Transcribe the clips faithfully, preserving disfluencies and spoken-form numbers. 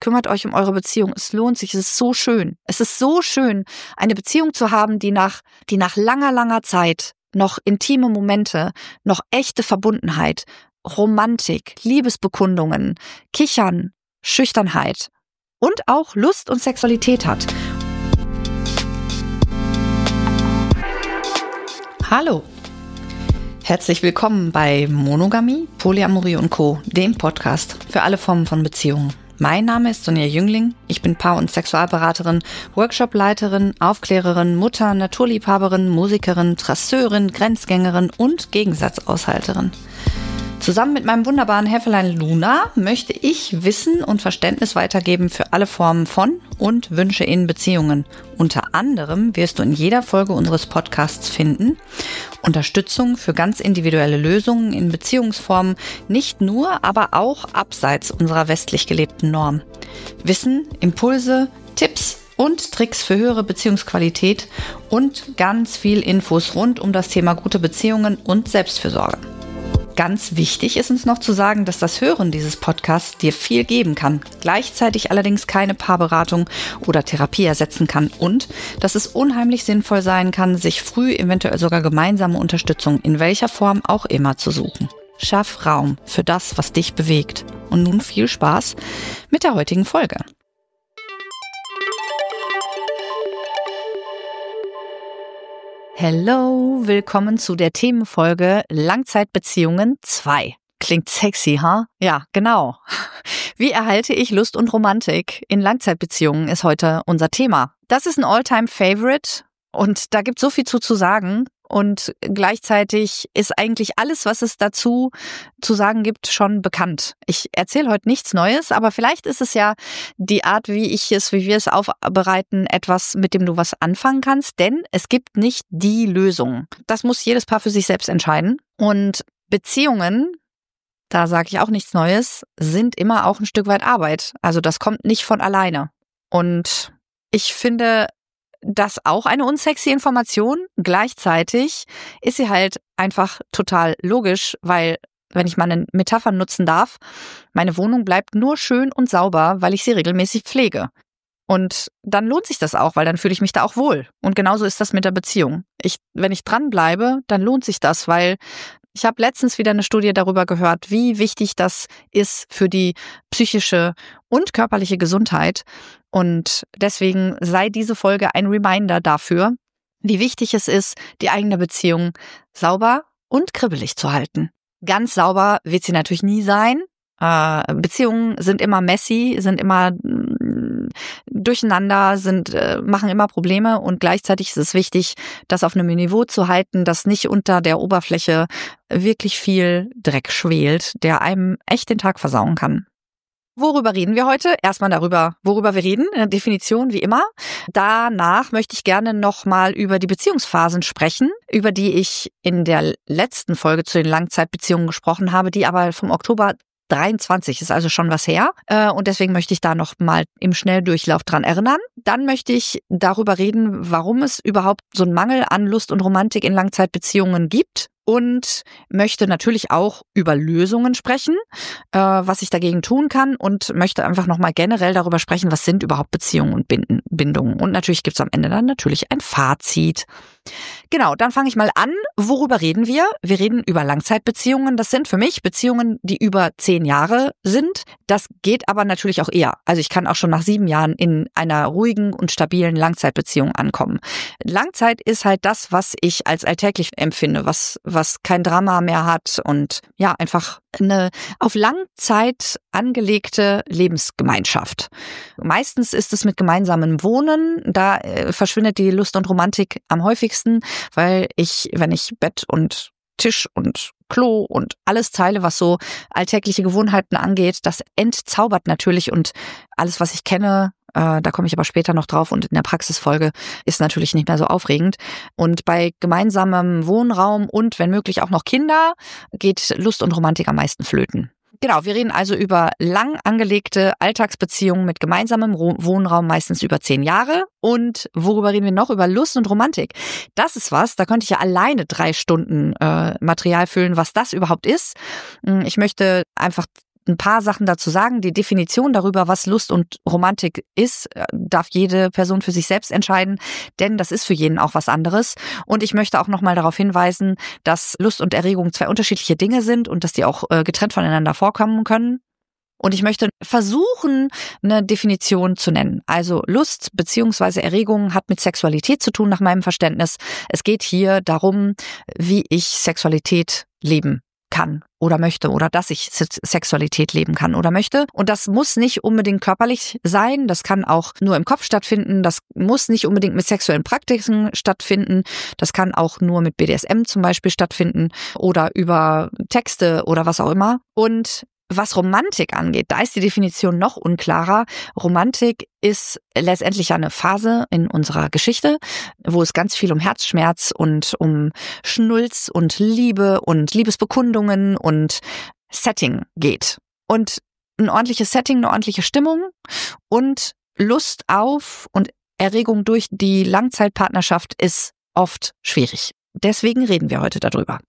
kümmert euch um eure Beziehung. Es lohnt sich, es ist so schön. Es ist so schön, eine Beziehung zu haben, die nach, die nach langer, langer Zeit noch intime Momente, noch echte Verbundenheit, Romantik, Liebesbekundungen, Kichern, Schüchternheit und auch Lust und Sexualität hat. Hallo, herzlich willkommen bei Monogamie, Polyamorie und Co., dem Podcast für alle Formen von Beziehungen. Mein Name ist Sonja Jüngling, ich bin Paar- und Sexualberaterin, Workshopleiterin, Aufklärerin, Mutter, Naturliebhaberin, Musikerin, Trasseurin, Grenzgängerin und Gegensatzaushalterin. Zusammen mit meinem wunderbaren Helferlein Luna möchte ich Wissen und Verständnis weitergeben für alle Formen von und Wünsche in Beziehungen. Unter anderem wirst du in jeder Folge unseres Podcasts finden Unterstützung für ganz individuelle Lösungen in Beziehungsformen, nicht nur, aber auch abseits unserer westlich gelebten Norm. Wissen, Impulse, Tipps und Tricks für höhere Beziehungsqualität und ganz viel Infos rund um das Thema gute Beziehungen und Selbstfürsorge. Ganz wichtig ist uns noch zu sagen, dass das Hören dieses Podcasts dir viel geben kann, gleichzeitig allerdings keine Paarberatung oder Therapie ersetzen kann und dass es unheimlich sinnvoll sein kann, sich früh eventuell sogar gemeinsame Unterstützung in welcher Form auch immer zu suchen. Schaff Raum für das, was dich bewegt. Und nun viel Spaß mit der heutigen Folge. Hello, willkommen zu der Themenfolge Langzeitbeziehungen zwei. Klingt sexy, ha? Huh? Ja, genau. Wie erhalte ich Lust und Romantik in Langzeitbeziehungen ist heute unser Thema. Das ist ein All-Time-Favorite und da gibt es so viel zu, zu sagen. Und gleichzeitig ist eigentlich alles, was es dazu zu sagen gibt, schon bekannt. Ich erzähle heute nichts Neues, aber vielleicht ist es ja die Art, wie ich es, wie wir es aufbereiten, etwas, mit dem du was anfangen kannst. Denn es gibt nicht die Lösung. Das muss jedes Paar für sich selbst entscheiden. Und Beziehungen, da sage ich auch nichts Neues, sind immer auch ein Stück weit Arbeit. Also das kommt nicht von alleine. Und ich finde das auch eine unsexy Information. Gleichzeitig ist sie halt einfach total logisch, weil, wenn ich mal eine Metapher nutzen darf, meine Wohnung bleibt nur schön und sauber, weil ich sie regelmäßig pflege. Und dann lohnt sich das auch, weil dann fühle ich mich da auch wohl. Und genauso ist das mit der Beziehung. Ich, wenn ich dranbleibe, dann lohnt sich das, weil ich habe letztens wieder eine Studie darüber gehört, wie wichtig das ist für die psychische und körperliche Gesundheit. Und deswegen sei diese Folge ein Reminder dafür, wie wichtig es ist, die eigene Beziehung sauber und kribbelig zu halten. Ganz sauber wird sie natürlich nie sein. Äh, Beziehungen sind immer messy, sind immer mh, durcheinander, sind äh, machen immer Probleme und gleichzeitig ist es wichtig, das auf einem Niveau zu halten, dass nicht unter der Oberfläche wirklich viel Dreck schwelt, der einem echt den Tag versauen kann. Worüber reden wir heute? Erstmal darüber, worüber wir reden, eine Definition wie immer. Danach möchte ich gerne nochmal über die Beziehungsphasen sprechen, über die ich in der letzten Folge zu den Langzeitbeziehungen gesprochen habe, die aber vom Oktober dreiundzwanzig ist, also schon was her. Und deswegen möchte ich da noch mal im Schnelldurchlauf dran erinnern. Dann möchte ich darüber reden, warum es überhaupt so einen Mangel an Lust und Romantik in Langzeitbeziehungen gibt. Und möchte natürlich auch über Lösungen sprechen, äh, was ich dagegen tun kann und möchte einfach nochmal generell darüber sprechen, was sind überhaupt Beziehungen und Binden, Bindungen. Und natürlich gibt's am Ende dann natürlich ein Fazit. Genau, dann fange ich mal an. Worüber reden wir? Wir reden über Langzeitbeziehungen. Das sind für mich Beziehungen, die über zehn Jahre sind. Das geht aber natürlich auch eher. Also ich kann auch schon nach sieben Jahren in einer ruhigen und stabilen Langzeitbeziehung ankommen. Langzeit ist halt das, was ich als alltäglich empfinde, was was kein Drama mehr hat und ja, einfach eine auf Langzeit angelegte Lebensgemeinschaft. Meistens ist es mit gemeinsamem Wohnen, da äh, verschwindet die Lust und Romantik am häufigsten, weil ich, wenn ich Bett und Tisch und Klo und alles teile, was so alltägliche Gewohnheiten angeht, das entzaubert natürlich und alles, was ich kenne, äh, da komme ich aber später noch drauf und in der Praxisfolge ist natürlich nicht mehr so aufregend. Und bei gemeinsamem Wohnraum und wenn möglich auch noch Kinder geht Lust und Romantik am meisten flöten. Genau, wir reden also über lang angelegte Alltagsbeziehungen mit gemeinsamem Wohnraum, meistens über zehn Jahre. Und worüber reden wir noch? Über Lust und Romantik. Das ist was, da könnte ich ja alleine drei Stunden äh, Material füllen, was das überhaupt ist. Ich möchte einfach ein paar Sachen dazu sagen. Die Definition darüber, was Lust und Romantik ist, darf jede Person für sich selbst entscheiden, denn das ist für jeden auch was anderes. Und ich möchte auch nochmal darauf hinweisen, dass Lust und Erregung zwei unterschiedliche Dinge sind und dass die auch äh, getrennt voneinander vorkommen können. Und ich möchte versuchen, eine Definition zu nennen. Also Lust bzw. Erregung hat mit Sexualität zu tun, nach meinem Verständnis. Es geht hier darum, wie ich Sexualität leben kann oder möchte oder dass ich Sexualität leben kann oder möchte. Und das muss nicht unbedingt körperlich sein, das kann auch nur im Kopf stattfinden, das muss nicht unbedingt mit sexuellen Praktiken stattfinden, das kann auch nur mit B D S M zum Beispiel stattfinden oder über Texte oder was auch immer. Und was Romantik angeht, da ist die Definition noch unklarer. Romantik ist letztendlich eine Phase in unserer Geschichte, wo es ganz viel um Herzschmerz und um Schnulz und Liebe und Liebesbekundungen und Setting geht. Und ein ordentliches Setting, eine ordentliche Stimmung und Lust auf und Erregung durch die Langzeitpartnerschaft ist oft schwierig. Deswegen reden wir heute darüber.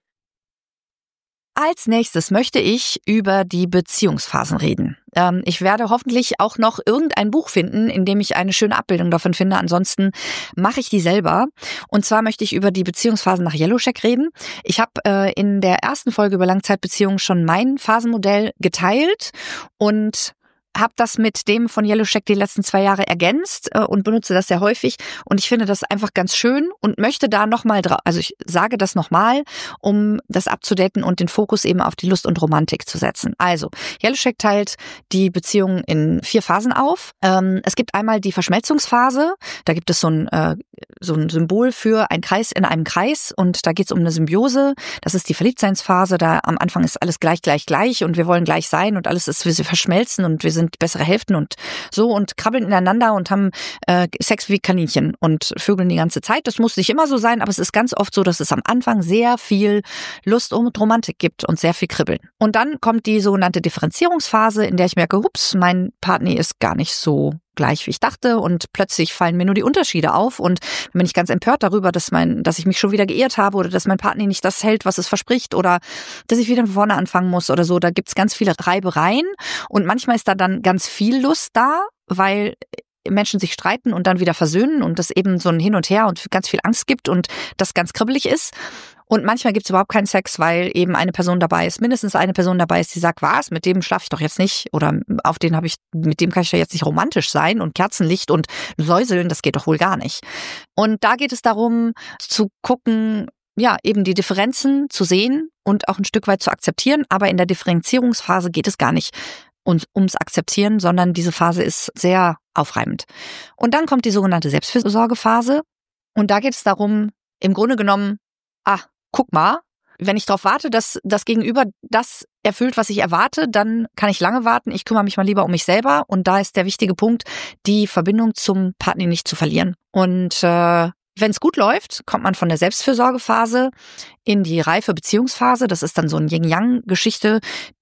Als nächstes möchte ich über die Beziehungsphasen reden. Ähm, ich werde hoffentlich auch noch irgendein Buch finden, in dem ich eine schöne Abbildung davon finde. Ansonsten mache ich die selber. Und zwar möchte ich über die Beziehungsphasen nach Yellowcheck reden. Ich habe äh, in der ersten Folge über Langzeitbeziehungen schon mein Phasenmodell geteilt und habe das mit dem von Yellowcheck die letzten zwei Jahre ergänzt äh, und benutze das sehr häufig. Und ich finde das einfach ganz schön und möchte da nochmal drauf, also ich sage das nochmal, um das abzudaten und den Fokus eben auf die Lust und Romantik zu setzen. Also, Yellowcheck teilt die Beziehung in vier Phasen auf. Ähm, es gibt einmal die Verschmelzungsphase. Da gibt es so ein, äh, so ein Symbol für ein Kreis in einem Kreis und da geht es um eine Symbiose. Das ist die Verliebtseinsphase. Da am Anfang ist alles gleich, gleich, gleich und wir wollen gleich sein und alles ist, wir verschmelzen und wir sind bessere Hälften und so und krabbeln ineinander und haben äh, Sex wie Kaninchen und vögeln die ganze Zeit. Das muss nicht immer so sein, aber es ist ganz oft so, dass es am Anfang sehr viel Lust und Romantik gibt und sehr viel Kribbeln. Und dann kommt die sogenannte Differenzierungsphase, in der ich merke, hups, mein Partner ist gar nicht so gleich wie ich dachte und plötzlich fallen mir nur die Unterschiede auf und dann bin ich ganz empört darüber, dass mein, dass ich mich schon wieder geirrt habe oder dass mein Partner nicht das hält, was es verspricht oder dass ich wieder von vorne anfangen muss oder so. Da gibt's ganz viele Reibereien und manchmal ist da dann ganz viel Lust da, weil Menschen sich streiten und dann wieder versöhnen und es eben so ein Hin und Her und ganz viel Angst gibt und das ganz kribbelig ist. Und manchmal gibt es überhaupt keinen Sex, weil eben eine Person dabei ist, mindestens eine Person dabei ist, die sagt, was, mit dem schlafe ich doch jetzt nicht oder auf den habe ich, mit dem kann ich ja jetzt nicht romantisch sein und Kerzenlicht und Säuseln, das geht doch wohl gar nicht. Und da geht es darum zu gucken, ja, eben die Differenzen zu sehen und auch ein Stück weit zu akzeptieren, aber in der Differenzierungsphase geht es gar nicht ums Akzeptieren, sondern diese Phase ist sehr aufreibend. Und dann kommt die sogenannte Selbstfürsorgephase und da geht es darum, im Grunde genommen, ah, guck mal, wenn ich darauf warte, dass das Gegenüber das erfüllt, was ich erwarte, dann kann ich lange warten. Ich kümmere mich mal lieber um mich selber. Und da ist der wichtige Punkt, die Verbindung zum Partner nicht zu verlieren. Und äh, wenn es gut läuft, kommt man von der Selbstfürsorgephase in die reife Beziehungsphase. Das ist dann so eine Yin-Yang-Geschichte.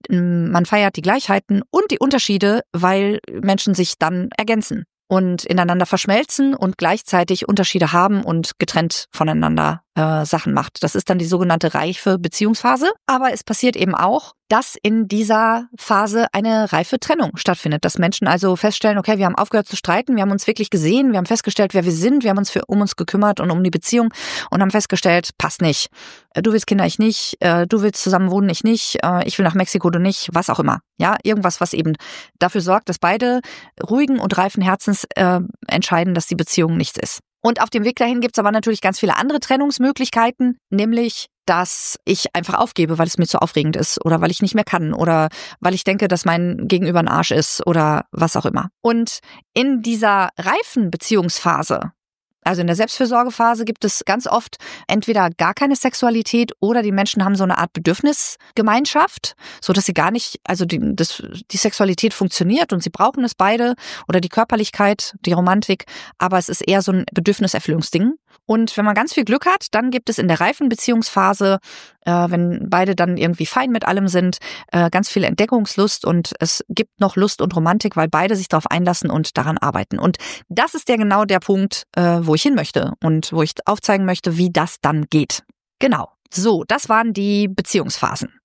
Man feiert die Gleichheiten und die Unterschiede, weil Menschen sich dann ergänzen und ineinander verschmelzen und gleichzeitig Unterschiede haben und getrennt voneinander äh, Sachen macht. Das ist dann die sogenannte reife Beziehungsphase. Aber es passiert eben auch, dass in dieser Phase eine reife Trennung stattfindet. Dass Menschen also feststellen, okay, wir haben aufgehört zu streiten, wir haben uns wirklich gesehen, wir haben festgestellt, wer wir sind, wir haben uns für, um uns gekümmert und um die Beziehung und haben festgestellt, passt nicht. Du willst Kinder, ich nicht, du willst zusammen wohnen, ich nicht, ich will nach Mexiko, du nicht, was auch immer. Ja, irgendwas, was eben dafür sorgt, dass beide ruhigen und reifen Herzens äh, entscheiden, dass die Beziehung nichts ist. Und auf dem Weg dahin gibt's aber natürlich ganz viele andere Trennungsmöglichkeiten, nämlich, dass ich einfach aufgebe, weil es mir zu aufregend ist oder weil ich nicht mehr kann oder weil ich denke, dass mein Gegenüber ein Arsch ist oder was auch immer. Und in dieser reifen Beziehungsphase, also in der Selbstfürsorgephase, gibt es ganz oft entweder gar keine Sexualität oder die Menschen haben so eine Art Bedürfnisgemeinschaft, so dass sie gar nicht, also die, das, die Sexualität funktioniert und sie brauchen es beide oder die Körperlichkeit, die Romantik, aber es ist eher so ein Bedürfniserfüllungsding. Und wenn man ganz viel Glück hat, dann gibt es in der reifen Beziehungsphase, äh, wenn beide dann irgendwie fein mit allem sind, äh, ganz viel Entdeckungslust und es gibt noch Lust und Romantik, weil beide sich darauf einlassen und daran arbeiten. Und das ist ja genau der Punkt, äh, wo ich hin möchte und wo ich aufzeigen möchte, wie das dann geht. Genau. So, das waren die Beziehungsphasen.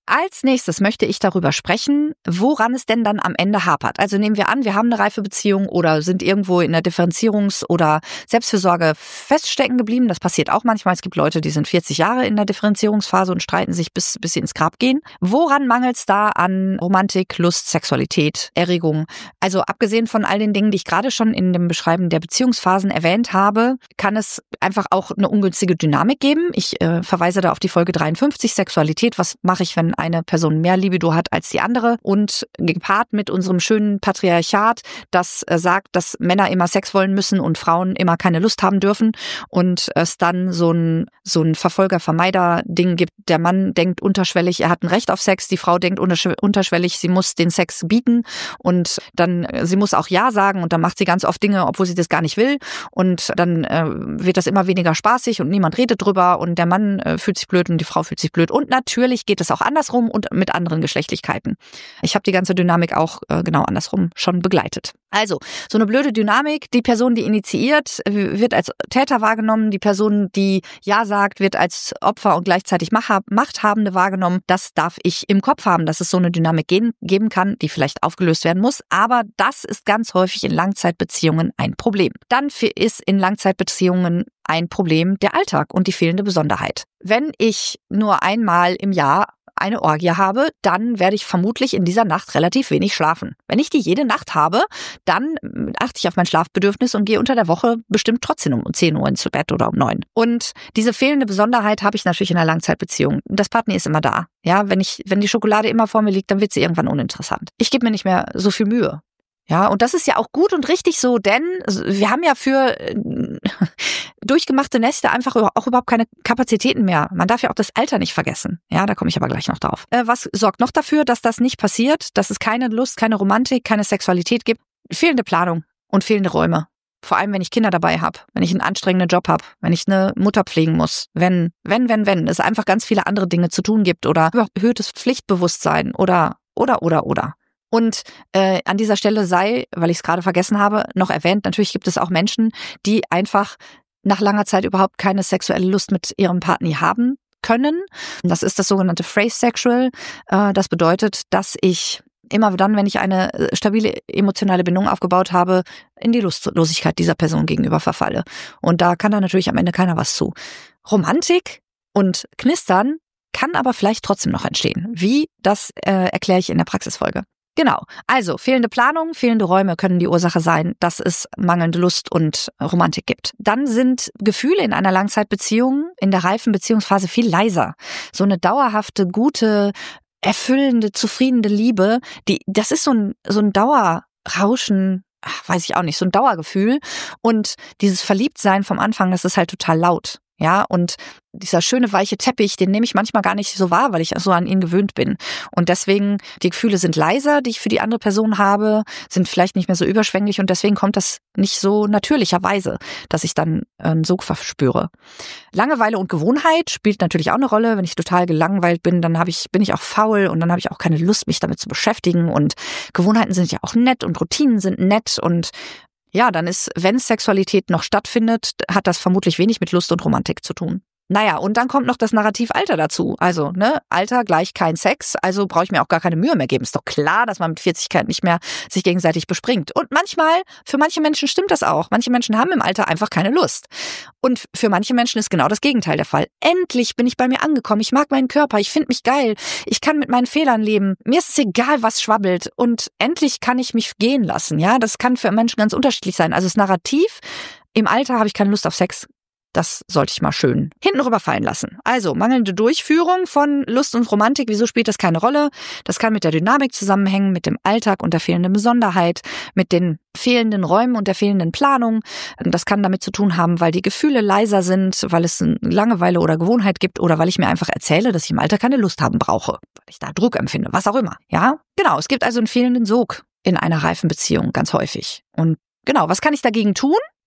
Als nächstes möchte ich darüber sprechen, woran es denn dann am Ende hapert. Also nehmen wir an, wir haben eine reife Beziehung oder sind irgendwo in der Differenzierungs- oder Selbstfürsorge feststecken geblieben. Das passiert auch manchmal. Es gibt Leute, die sind vierzig Jahre in der Differenzierungsphase und streiten sich bis, bis sie ins Grab gehen. Woran mangelt es da an Romantik, Lust, Sexualität, Erregung? Also abgesehen von all den Dingen, die ich gerade schon in dem Beschreiben der Beziehungsphasen erwähnt habe, kann es einfach auch eine ungünstige Dynamik geben. Ich äh, verweise da auf die Folge dreiundfünfzig, Sexualität. Was mache ich, wenn eine Person mehr Libido hat als die andere? Und gepaart mit unserem schönen Patriarchat, das äh, sagt, dass Männer immer Sex wollen müssen und Frauen immer keine Lust haben dürfen und es dann so ein so ein Verfolger-Vermeider-Ding gibt. Der Mann denkt unterschwellig, er hat ein Recht auf Sex, die Frau denkt unterschwellig, sie muss den Sex bieten und dann, sie muss auch Ja sagen und dann macht sie ganz oft Dinge, obwohl sie das gar nicht will und dann äh, wird das immer weniger spaßig und niemand redet drüber und der Mann äh, fühlt sich blöd und die Frau fühlt sich blöd und natürlich geht es auch andersrum und mit anderen Geschlechtlichkeiten. Ich habe die ganze Dynamik auch äh, genau andersrum schon begleitet. Also, so eine blöde Dynamik, die Person, die initiiert, wird als Täter wahrgenommen, die Person, die Ja sagt, wird als Opfer und gleichzeitig Machthabende wahrgenommen. Das darf ich im Kopf haben, dass es so eine Dynamik geben, geben kann, die vielleicht aufgelöst werden muss, aber das ist ganz häufig in Langzeitbeziehungen ein Problem. Dann ist in Langzeitbeziehungen ein Problem der Alltag und die fehlende Besonderheit. Wenn ich nur einmal im Jahr eine Orgie habe, dann werde ich vermutlich in dieser Nacht relativ wenig schlafen. Wenn ich die jede Nacht habe, dann achte ich auf mein Schlafbedürfnis und gehe unter der Woche bestimmt trotzdem um zehn Uhr ins Bett oder um neun. Und diese fehlende Besonderheit habe ich natürlich in einer Langzeitbeziehung. Das Partner ist immer da. Ja, wenn ich, wenn die Schokolade immer vor mir liegt, dann wird sie irgendwann uninteressant. Ich gebe mir nicht mehr so viel Mühe. Ja, und das ist ja auch gut und richtig so, denn wir haben ja für äh, durchgemachte Nächte einfach auch überhaupt keine Kapazitäten mehr. Man darf ja auch das Alter nicht vergessen. Ja, da komme ich aber gleich noch drauf. Äh, was sorgt noch dafür, dass das nicht passiert, dass es keine Lust, keine Romantik, keine Sexualität gibt? Fehlende Planung und fehlende Räume. Vor allem, wenn ich Kinder dabei habe, wenn ich einen anstrengenden Job habe, wenn ich eine Mutter pflegen muss, wenn, wenn, wenn, wenn es einfach ganz viele andere Dinge zu tun gibt oder erhöhtes Pflichtbewusstsein oder, oder, oder, oder. Und äh, an dieser Stelle sei, weil ich es gerade vergessen habe, noch erwähnt, natürlich gibt es auch Menschen, die einfach nach langer Zeit überhaupt keine sexuelle Lust mit ihrem Partner haben können. Das ist das sogenannte Phrase Sexual. Äh, das bedeutet, dass ich immer dann, wenn ich eine stabile emotionale Bindung aufgebaut habe, in die Lustlosigkeit dieser Person gegenüber verfalle. Und da kann da natürlich am Ende keiner was zu. Romantik und Knistern kann aber vielleicht trotzdem noch entstehen. Wie, das äh, erkläre ich in der Praxisfolge. Genau, also fehlende Planung, fehlende Räume können die Ursache sein, dass es mangelnde Lust und Romantik gibt. Dann sind Gefühle in einer Langzeitbeziehung, in der reifen Beziehungsphase viel leiser. So eine dauerhafte, gute, erfüllende, zufriedene Liebe, die, das ist so ein, so ein Dauerrauschen, ach, weiß ich auch nicht, so ein Dauergefühl. Und dieses Verliebtsein vom Anfang, das ist halt total laut. Ja, und dieser schöne weiche Teppich, den nehme ich manchmal gar nicht so wahr, weil ich so an ihn gewöhnt bin. Und deswegen, die Gefühle sind leiser, die ich für die andere Person habe, sind vielleicht nicht mehr so überschwänglich und deswegen kommt das nicht so natürlicherweise, dass ich dann einen Sog verspüre. Langeweile und Gewohnheit spielt natürlich auch eine Rolle. Wenn ich total gelangweilt bin, dann habe ich, bin ich auch faul und dann habe ich auch keine Lust, mich damit zu beschäftigen. Und Gewohnheiten sind ja auch nett und Routinen sind nett und ja, dann ist, wenn Sexualität noch stattfindet, hat das vermutlich wenig mit Lust und Romantik zu tun. Naja, und dann kommt noch das Narrativ Alter dazu. Also, ne, Alter gleich kein Sex, also brauche ich mir auch gar keine Mühe mehr geben. Ist doch klar, dass man mit vierzig nicht mehr sich gegenseitig bespringt. Und manchmal, für manche Menschen stimmt das auch. Manche Menschen haben im Alter einfach keine Lust. Und für manche Menschen ist genau das Gegenteil der Fall. Endlich bin ich bei mir angekommen. Ich mag meinen Körper. Ich finde mich geil. Ich kann mit meinen Fehlern leben. Mir ist es egal, was schwabbelt. Und endlich kann ich mich gehen lassen. Ja, das kann für Menschen ganz unterschiedlich sein. Also das Narrativ, im Alter habe ich keine Lust auf Sex. Das sollte ich mal schön hinten rüberfallen lassen. Also, mangelnde Durchführung von Lust und Romantik, wieso spielt das keine Rolle? Das kann mit der Dynamik zusammenhängen, mit dem Alltag und der fehlenden Besonderheit, mit den fehlenden Räumen und der fehlenden Planung. Das kann damit zu tun haben, weil die Gefühle leiser sind, weil es eine Langeweile oder Gewohnheit gibt oder weil ich mir einfach erzähle, dass ich im Alter keine Lust haben brauche, weil ich da Druck empfinde, was auch immer. Ja, genau, es gibt also einen fehlenden Sog in einer reifen Beziehung ganz häufig. Und genau, was kann ich dagegen tun?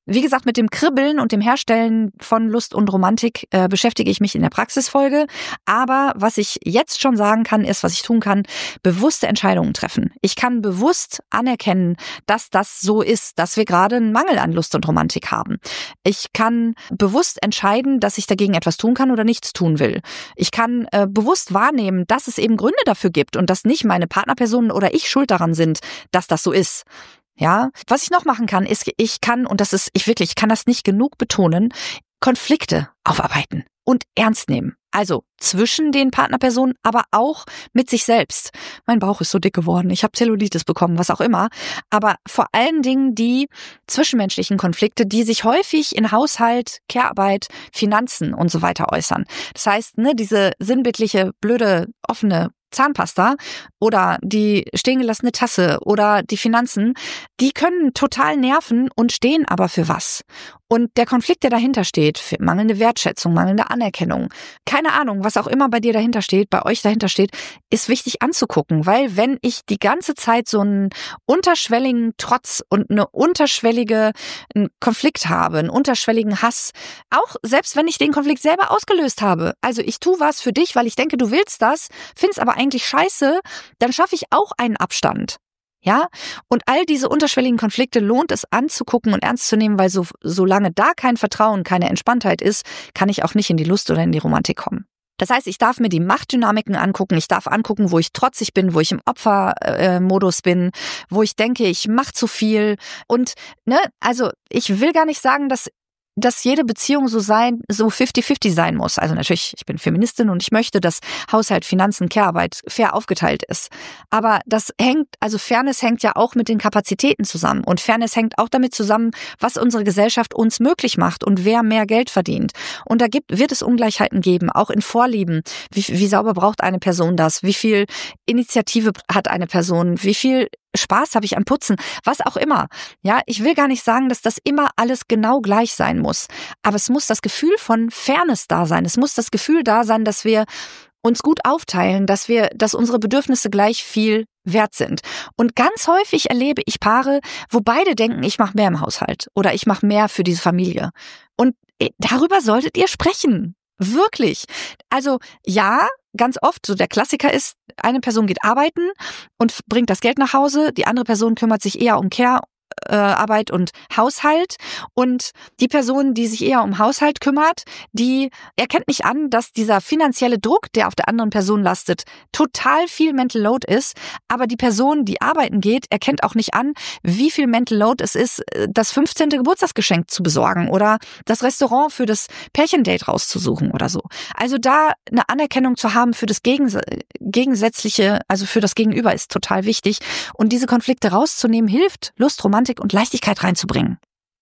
Wie gesagt, mit dem Kribbeln und dem Herstellen von Lust und Romantik äh, beschäftige ich mich in der Praxisfolge. Aber was ich jetzt schon sagen kann, ist, was ich tun kann, bewusste Entscheidungen treffen. Ich kann bewusst anerkennen, dass das so ist, dass wir gerade einen Mangel an Lust und Romantik haben. Ich kann bewusst entscheiden, dass ich dagegen etwas tun kann oder nichts tun will. Ich kann äh, bewusst wahrnehmen, dass es eben Gründe dafür gibt und dass nicht meine Partnerpersonen oder ich schuld daran sind, dass das so ist. Ja, was ich noch machen kann, ist, ich kann, und das ist, ich wirklich, ich kann das nicht genug betonen, Konflikte aufarbeiten und ernst nehmen. Also zwischen den Partnerpersonen, aber auch mit sich selbst. Mein Bauch ist so dick geworden, ich habe Zellulitis bekommen, was auch immer. Aber vor allen Dingen die zwischenmenschlichen Konflikte, die sich häufig in Haushalt, Care-Arbeit, Finanzen und so weiter äußern. Das heißt, ne, diese sinnbildliche, blöde, offene Zahnpasta oder die stehen gelassene Tasse oder die Finanzen, die können total nerven und stehen aber für was. Und der Konflikt, der dahinter steht, für mangelnde Wertschätzung, mangelnde Anerkennung, keine Ahnung, was auch immer bei dir dahinter steht, bei euch dahinter steht, ist wichtig anzugucken, weil wenn ich die ganze Zeit so einen unterschwelligen Trotz und eine unterschwellige einen Konflikt habe, einen unterschwelligen Hass, auch selbst wenn ich den Konflikt selber ausgelöst habe, also ich tue was für dich, weil ich denke, du willst das, find's aber eigentlich scheiße, dann schaffe ich auch einen Abstand. Ja, und all diese unterschwelligen Konflikte lohnt es anzugucken und ernst zu nehmen, weil so, solange da kein Vertrauen, keine Entspanntheit ist, kann ich auch nicht in die Lust oder in die Romantik kommen. Das heißt, ich darf mir die Machtdynamiken angucken, ich darf angucken, wo ich trotzig bin, wo ich im Opfermodus bin, wo ich denke, ich mache zu viel und, ne, also ich will gar nicht sagen, dass dass jede Beziehung so sein, so fifty fifty sein muss. Also natürlich, ich bin Feministin und ich möchte, dass Haushalt, Finanzen, Care-Arbeit fair aufgeteilt ist. Aber das hängt, also Fairness hängt ja auch mit den Kapazitäten zusammen. Und Fairness hängt auch damit zusammen, was unsere Gesellschaft uns möglich macht und wer mehr Geld verdient. Und da gibt, wird es Ungleichheiten geben, auch in Vorlieben. Wie, wie sauber braucht eine Person das? Wie viel Initiative hat eine Person? Wie viel Spaß habe ich am Putzen, was auch immer. Ja, ich will gar nicht sagen, dass das immer alles genau gleich sein muss. Aber es muss das Gefühl von Fairness da sein. Es muss das Gefühl da sein, dass wir uns gut aufteilen, dass wir, dass unsere Bedürfnisse gleich viel wert sind. Und ganz häufig erlebe ich Paare, wo beide denken, ich mache mehr im Haushalt oder ich mache mehr für diese Familie. Und darüber solltet ihr sprechen. Wirklich. Also ja, ganz oft, so der Klassiker ist, eine Person geht arbeiten und bringt das Geld nach Hause, die andere Person kümmert sich eher um Care, äh, Arbeit und Haushalt und die Person, die sich eher um Haushalt kümmert, die erkennt nicht an, dass dieser finanzielle Druck, der auf der anderen Person lastet, total viel Mental Load ist, aber die Person, die arbeiten geht, erkennt auch nicht an, wie viel Mental Load es ist, das fünfzehnte Geburtstagsgeschenk zu besorgen oder das Restaurant für das Pärchendate rauszusuchen oder so. Also da eine Anerkennung zu haben für das Gegens- Gegensätzliche, also für das Gegenüber ist total wichtig und diese Konflikte rauszunehmen, hilft, Lust, Romantik und Leichtigkeit reinzubringen.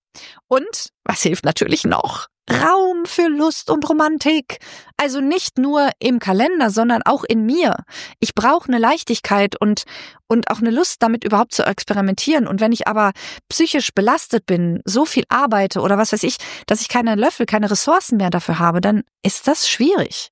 Und, was hilft natürlich noch? Raum für Lust und Romantik. Also nicht nur im Kalender, sondern auch in mir. Ich brauche eine Leichtigkeit und, und auch eine Lust, damit überhaupt zu experimentieren. Und wenn ich aber psychisch belastet bin, so viel arbeite oder was weiß ich, dass ich keine Löffel, keine Ressourcen mehr dafür habe, dann ist das schwierig.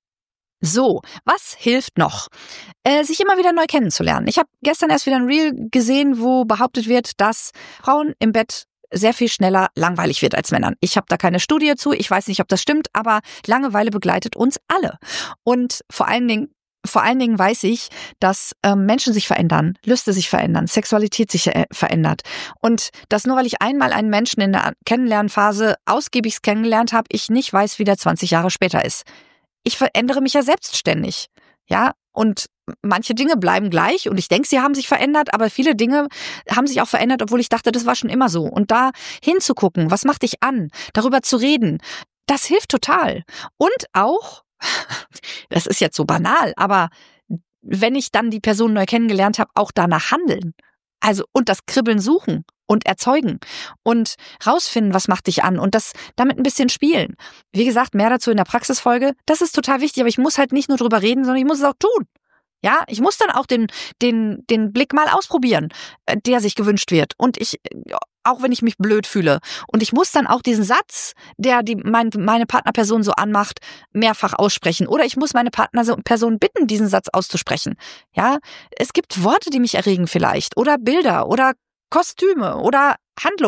So, was hilft noch? Äh, sich immer wieder neu kennenzulernen. Ich habe gestern erst wieder ein Reel gesehen, wo behauptet wird, dass Frauen im Bett sehr viel schneller langweilig wird als Männern. Ich habe da keine Studie zu, ich weiß nicht, ob das stimmt, aber Langeweile begleitet uns alle. Und vor allen Dingen, vor allen Dingen weiß ich, dass ähm, Menschen sich verändern, Lüste sich verändern, Sexualität sich äh, verändert. Und dass nur weil ich einmal einen Menschen in der Kennenlernphase ausgiebig kennengelernt habe, ich nicht weiß, wie der zwanzig Jahre später ist. Ich verändere mich ja selbstständig, ja, und manche Dinge bleiben gleich und ich denke, sie haben sich verändert, aber viele Dinge haben sich auch verändert, obwohl ich dachte, das war schon immer so. Und da hinzugucken, was macht dich an, darüber zu reden, das hilft total. Und auch, das ist jetzt so banal, aber wenn ich dann die Person neu kennengelernt habe, auch danach handeln. Also, und das Kribbeln suchen und erzeugen und rausfinden, was macht dich an und das damit ein bisschen spielen. Wie gesagt, mehr dazu in der Praxisfolge. Das ist total wichtig, aber ich muss halt nicht nur drüber reden, sondern ich muss es auch tun. Ja, ich muss dann auch den, den, den Blick mal ausprobieren, der sich gewünscht wird. Und ich, auch wenn ich mich blöd fühle. Und ich muss dann auch diesen Satz, der die, mein, meine Partnerperson so anmacht, mehrfach aussprechen. Oder ich muss meine Partnerperson bitten, diesen Satz auszusprechen. Ja, es gibt Worte, die mich erregen vielleicht. Oder Bilder oder Kostüme oder Handlungen.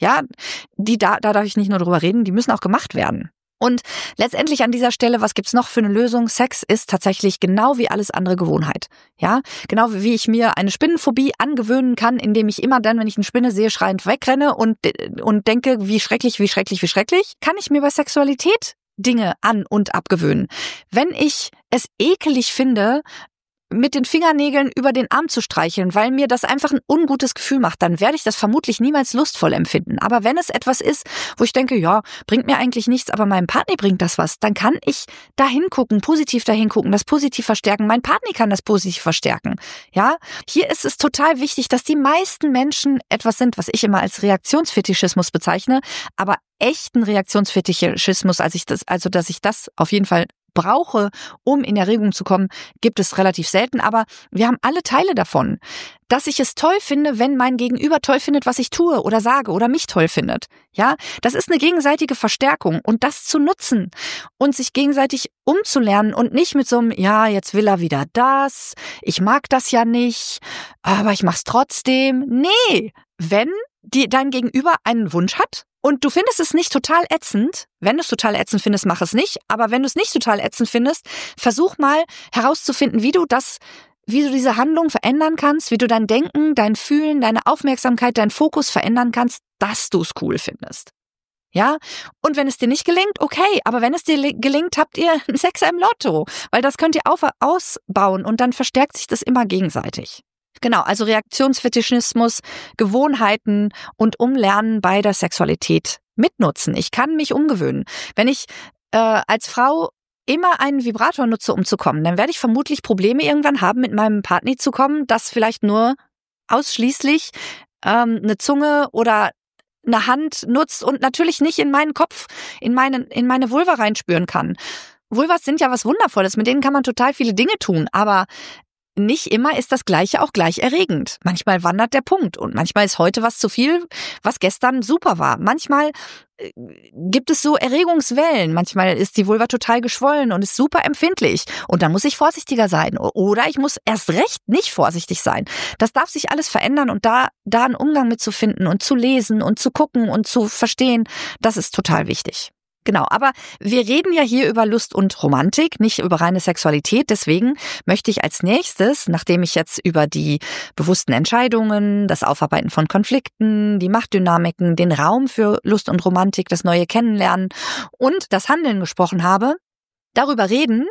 Ja, die da, da darf ich nicht nur drüber reden, die müssen auch gemacht werden. Und letztendlich an dieser Stelle, was gibt's noch für eine Lösung? Sex ist tatsächlich genau wie alles andere Gewohnheit. Ja, genau wie ich mir eine Spinnenphobie angewöhnen kann, indem ich immer dann, wenn ich eine Spinne sehe, schreiend wegrenne und, und denke, wie schrecklich, wie schrecklich, wie schrecklich, kann ich mir bei Sexualität Dinge an- und abgewöhnen. Wenn ich es ekelig finde, mit den Fingernägeln über den Arm zu streicheln, weil mir das einfach ein ungutes Gefühl macht, dann werde ich das vermutlich niemals lustvoll empfinden. Aber wenn es etwas ist, wo ich denke, ja, bringt mir eigentlich nichts, aber meinem Partner bringt das was, dann kann ich da hingucken, positiv da hingucken, das positiv verstärken. Mein Partner kann das positiv verstärken. Ja, hier ist es total wichtig, dass die meisten Menschen etwas sind, was ich immer als Reaktionsfetischismus bezeichne, aber echten Reaktionsfetischismus, als ich das, also dass ich das auf jeden Fall brauche, um in Erregung zu kommen, gibt es relativ selten, aber wir haben alle Teile davon. Dass ich es toll finde, wenn mein Gegenüber toll findet, was ich tue oder sage oder mich toll findet. Ja, das ist eine gegenseitige Verstärkung und das zu nutzen und sich gegenseitig umzulernen und nicht mit so einem, ja, jetzt will er wieder das, ich mag das ja nicht, aber ich mach's trotzdem. Nee, wenn die, dein Gegenüber einen Wunsch hat, und du findest es nicht total ätzend, wenn du es total ätzend findest, mach es nicht, aber wenn du es nicht total ätzend findest, versuch mal herauszufinden, wie du das, wie du diese Handlung verändern kannst, wie du dein Denken, dein Fühlen, deine Aufmerksamkeit, deinen Fokus verändern kannst, dass du es cool findest. Ja, und wenn es dir nicht gelingt, okay, aber wenn es dir gelingt, habt ihr einen Sechser im Lotto, weil das könnt ihr auf, ausbauen und dann verstärkt sich das immer gegenseitig. Genau, also Reaktionsfetischismus, Gewohnheiten und Umlernen bei der Sexualität mitnutzen. Ich kann mich umgewöhnen. Wenn ich äh, als Frau immer einen Vibrator nutze, um zu kommen, dann werde ich vermutlich Probleme irgendwann haben, mit meinem Partner zu kommen, das vielleicht nur ausschließlich ähm, eine Zunge oder eine Hand nutzt und natürlich nicht in meinen Kopf, in meine, in meine Vulva reinspüren kann. Vulvas sind ja was Wundervolles, mit denen kann man total viele Dinge tun, aber nicht immer ist das Gleiche auch gleich erregend. Manchmal wandert der Punkt und manchmal ist heute was zu viel, was gestern super war. Manchmal äh, gibt es so Erregungswellen. Manchmal ist die Vulva total geschwollen und ist super empfindlich. Und dann muss ich vorsichtiger sein. Oder ich muss erst recht nicht vorsichtig sein. Das darf sich alles verändern und da, da einen Umgang mit zu finden und zu lesen und zu gucken und zu verstehen, das ist total wichtig. Genau, aber wir reden ja hier über Lust und Romantik, nicht über reine Sexualität. Deswegen möchte ich als nächstes, nachdem ich jetzt über die bewussten Entscheidungen, das Aufarbeiten von Konflikten, die Machtdynamiken, den Raum für Lust und Romantik, das neue Kennenlernen und das Handeln gesprochen habe, darüber reden,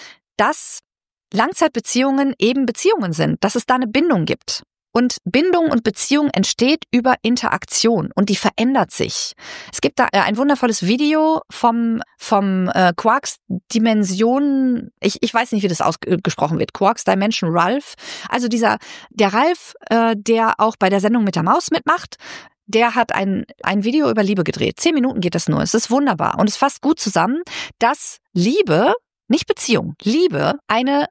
dass Langzeitbeziehungen eben Beziehungen sind, dass es da eine Bindung gibt. Und Bindung und Beziehung entsteht über Interaktion und die verändert sich. Es gibt da ein wundervolles Video vom vom äh, Quarks Dimension, ich ich weiß nicht, wie das ausgesprochen wird, Quarks Dimension Ralph. Also dieser der Ralph, äh, der auch bei der Sendung mit der Maus mitmacht, der hat ein ein Video über Liebe gedreht. Zehn Minuten geht das nur. Es ist wunderbar und es fasst gut zusammen, dass Liebe, nicht Beziehung, Liebe, eine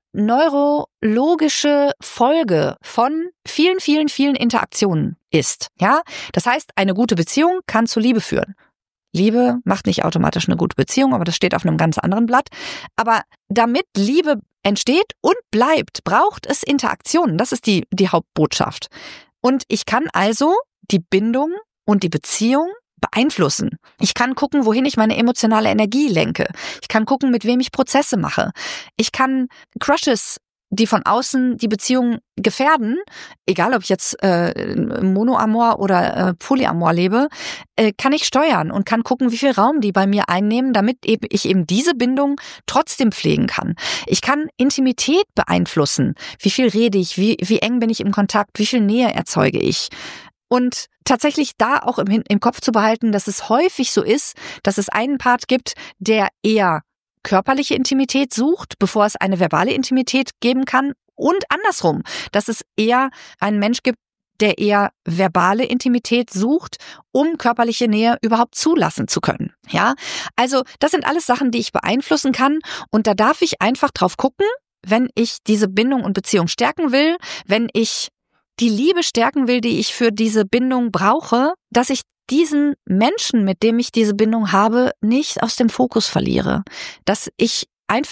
neurologische Folge von vielen, vielen, vielen Interaktionen ist. Ja, das heißt, eine gute Beziehung kann zu Liebe führen. Liebe macht nicht automatisch eine gute Beziehung, aber das steht auf einem ganz anderen Blatt. Aber damit Liebe entsteht und bleibt, braucht es Interaktionen. Das ist die, die Hauptbotschaft. Und ich kann also die Bindung und die Beziehung beeinflussen. Ich kann gucken, wohin ich meine emotionale Energie lenke. Ich kann gucken, mit wem ich Prozesse mache. Ich kann Crushes, die von außen die Beziehung gefährden, egal ob ich jetzt äh, Monoamor oder äh, Polyamor lebe, äh, kann ich steuern und kann gucken, wie viel Raum die bei mir einnehmen, damit eben ich eben diese Bindung trotzdem pflegen kann. Ich kann Intimität beeinflussen. Wie viel rede ich? Wie, wie eng bin ich im Kontakt? Wie viel Nähe erzeuge ich? Und tatsächlich da auch im, im Kopf zu behalten, dass es häufig so ist, dass es einen Part gibt, der eher körperliche Intimität sucht, bevor es eine verbale Intimität geben kann, und andersrum, dass es eher einen Mensch gibt, der eher verbale Intimität sucht, um körperliche Nähe überhaupt zulassen zu können. Ja, also das sind alles Sachen, die ich beeinflussen kann, und da darf ich einfach drauf gucken, wenn ich diese Bindung und Beziehung stärken will, wenn ich die Liebe stärken will, die ich für diese Bindung brauche, dass ich diesen Menschen, mit dem ich diese Bindung habe, nicht aus dem Fokus verliere. Dass ich einfach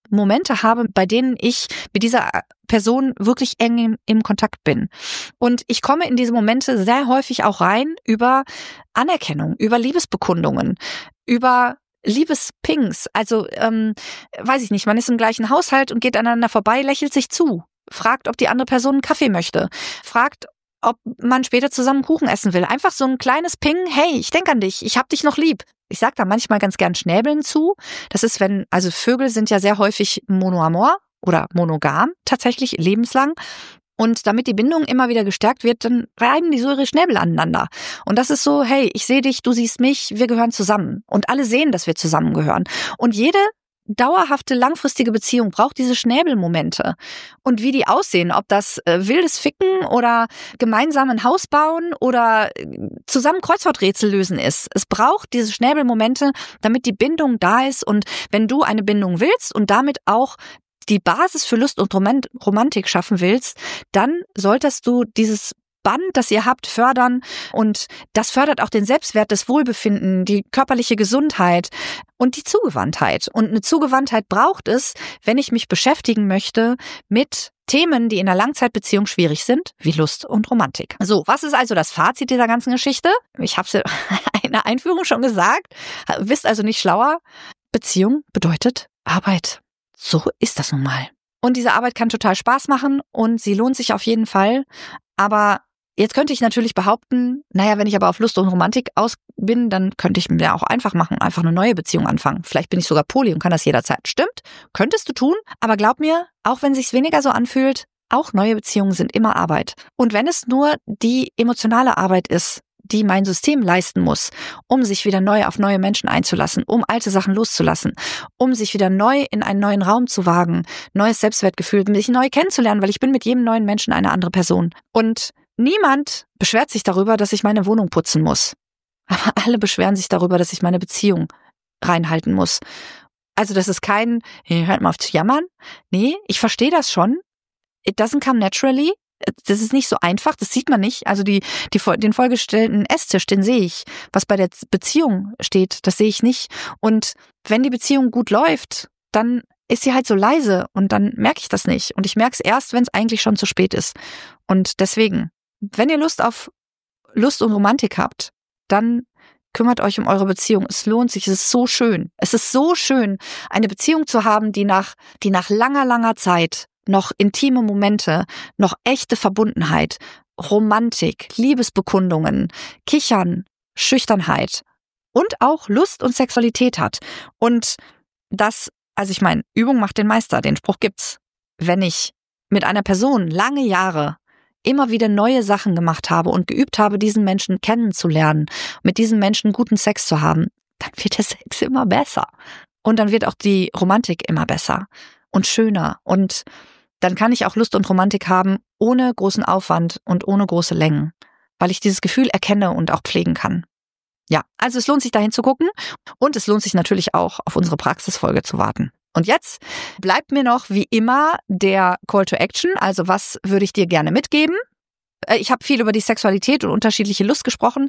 Momente habe, bei denen ich mit dieser Person wirklich eng im, im Kontakt bin. Und ich komme in diese Momente sehr häufig auch rein über Anerkennung, über Liebesbekundungen, über Liebespings. Also, ähm, weiß ich nicht, man ist im gleichen Haushalt und geht aneinander vorbei, lächelt sich zu, fragt, ob die andere Person einen Kaffee möchte, fragt, ob man später zusammen Kuchen essen will. Einfach so ein kleines Ping, hey, ich denke an dich, ich hab dich noch lieb. Ich sag da manchmal ganz gern Schnäbeln zu. Das ist, wenn, also Vögel sind ja sehr häufig monoamor oder monogam, tatsächlich lebenslang. Und damit die Bindung immer wieder gestärkt wird, dann reiben die so ihre Schnäbel aneinander. Und das ist so, hey, ich sehe dich, du siehst mich, wir gehören zusammen. Und alle sehen, dass wir zusammengehören. Und jede dauerhafte, langfristige Beziehung braucht diese Schnäbelmomente. Und wie die aussehen, ob das äh, wildes Ficken oder gemeinsam ein Haus bauen oder äh, zusammen Kreuzworträtsel lösen ist. Es braucht diese Schnäbelmomente, damit die Bindung da ist. Und wenn du eine Bindung willst und damit auch die Basis für Lust und Romantik schaffen willst, dann solltest du dieses Band, das ihr habt, fördern. Und das fördert auch den Selbstwert, das Wohlbefinden, die körperliche Gesundheit und die Zugewandtheit. Und eine Zugewandtheit braucht es, wenn ich mich beschäftigen möchte mit Themen, die in einer Langzeitbeziehung schwierig sind, wie Lust und Romantik. So, was ist also das Fazit dieser ganzen Geschichte? Ich habe es in der Einführung schon gesagt. Wisst also nicht schlauer. Beziehung bedeutet Arbeit. So ist das nun mal. Und diese Arbeit kann total Spaß machen und sie lohnt sich auf jeden Fall. Aber jetzt könnte ich natürlich behaupten, naja, wenn ich aber auf Lust und Romantik aus bin, dann könnte ich mir auch einfach machen, einfach eine neue Beziehung anfangen. Vielleicht bin ich sogar poly und kann das jederzeit. Stimmt, könntest du tun. Aber glaub mir, auch wenn sich's weniger so anfühlt, auch neue Beziehungen sind immer Arbeit. Und wenn es nur die emotionale Arbeit ist, die mein System leisten muss, um sich wieder neu auf neue Menschen einzulassen, um alte Sachen loszulassen, um sich wieder neu in einen neuen Raum zu wagen, neues Selbstwertgefühl, mich neu kennenzulernen, weil ich bin mit jedem neuen Menschen eine andere Person. Und niemand beschwert sich darüber, dass ich meine Wohnung putzen muss. Aber alle beschweren sich darüber, dass ich meine Beziehung reinhalten muss. Also das ist kein, hey, hört mal auf zu jammern. Nee, ich verstehe das schon. It doesn't come naturally. Das ist nicht so einfach, das sieht man nicht. Also die, die den vollgestellten Esstisch, den sehe ich. Was bei der Beziehung steht, das sehe ich nicht. Und wenn die Beziehung gut läuft, dann ist sie halt so leise und dann merke ich das nicht. Und ich merke es erst, wenn es eigentlich schon zu spät ist. Und deswegen, wenn ihr Lust auf Lust und Romantik habt, dann kümmert euch um eure Beziehung. Es lohnt sich, es ist so schön. Es ist so schön, eine Beziehung zu haben, die nach, die nach langer, langer Zeit noch intime Momente, noch echte Verbundenheit, Romantik, Liebesbekundungen, Kichern, Schüchternheit und auch Lust und Sexualität hat. Und das, also ich meine, Übung macht den Meister, den Spruch gibt's. Wenn ich mit einer Person lange Jahre immer wieder neue Sachen gemacht habe und geübt habe, diesen Menschen kennenzulernen, mit diesen Menschen guten Sex zu haben, dann wird der Sex immer besser. Und dann wird auch die Romantik immer besser und schöner. Und dann kann ich auch Lust und Romantik haben, ohne großen Aufwand und ohne große Längen, weil ich dieses Gefühl erkenne und auch pflegen kann. Ja, also es lohnt sich dahin zu gucken und es lohnt sich natürlich auch, auf unsere Praxisfolge zu warten. Und jetzt bleibt mir noch wie immer der Call to Action, also was würde ich dir gerne mitgeben? Ich habe viel über die Sexualität und unterschiedliche Lust gesprochen.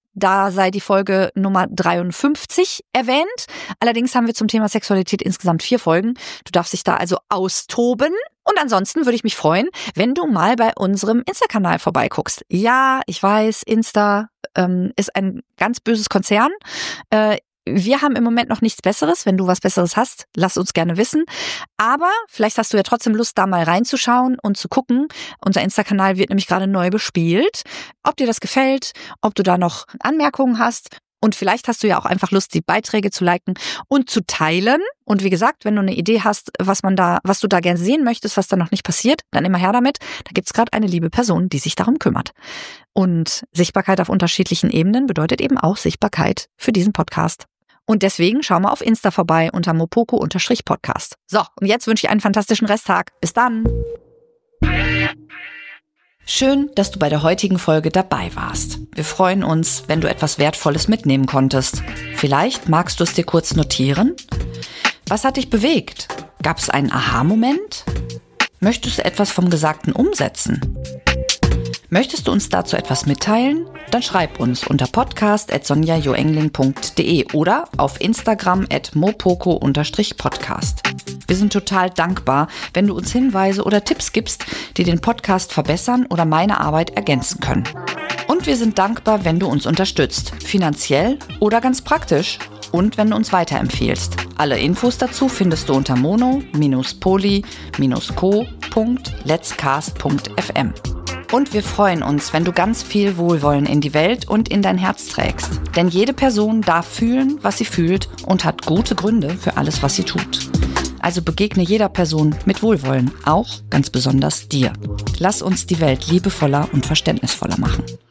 Da sei die Folge Nummer dreiundfünfzig erwähnt. Allerdings haben wir zum Thema Sexualität insgesamt vier Folgen. Du darfst dich da also austoben. Und ansonsten würde ich mich freuen, wenn du mal bei unserem Insta-Kanal vorbeiguckst. Ja, ich weiß, Insta ähm, ist ein ganz böses Konzern. Äh, Wir haben im Moment noch nichts Besseres. Wenn du was Besseres hast, lass uns gerne wissen. Aber vielleicht hast du ja trotzdem Lust, da mal reinzuschauen und zu gucken. Unser Insta-Kanal wird nämlich gerade neu bespielt. Ob dir das gefällt, ob du da noch Anmerkungen hast. Und vielleicht hast du ja auch einfach Lust, die Beiträge zu liken und zu teilen. Und wie gesagt, wenn du eine Idee hast, was man da, was du da gerne sehen möchtest, was da noch nicht passiert, dann immer her damit. Da gibt's gerade eine liebe Person, die sich darum kümmert. Und Sichtbarkeit auf unterschiedlichen Ebenen bedeutet eben auch Sichtbarkeit für diesen Podcast. Und deswegen schau mal auf Insta vorbei unter mopoko-podcast. So, und jetzt wünsche ich einen fantastischen Resttag. Bis dann! Schön, dass du bei der heutigen Folge dabei warst. Wir freuen uns, wenn du etwas Wertvolles mitnehmen konntest. Vielleicht magst du es dir kurz notieren. Was hat dich bewegt? Gab es einen Aha-Moment? Möchtest du etwas vom Gesagten umsetzen? Möchtest du uns dazu etwas mitteilen? Dann schreib uns unter podcast at sonja joengling punkt de oder auf Instagram at mopoko-podcast. Wir sind total dankbar, wenn du uns Hinweise oder Tipps gibst, die den Podcast verbessern oder meine Arbeit ergänzen können. Und wir sind dankbar, wenn du uns unterstützt, finanziell oder ganz praktisch. Und wenn du uns weiterempfehlst. Alle Infos dazu findest du unter mono poly co punkt letscast punkt f m. Und wir freuen uns, wenn du ganz viel Wohlwollen in die Welt und in dein Herz trägst. Denn jede Person darf fühlen, was sie fühlt und hat gute Gründe für alles, was sie tut. Also begegne jeder Person mit Wohlwollen, auch ganz besonders dir. Lass uns die Welt liebevoller und verständnisvoller machen.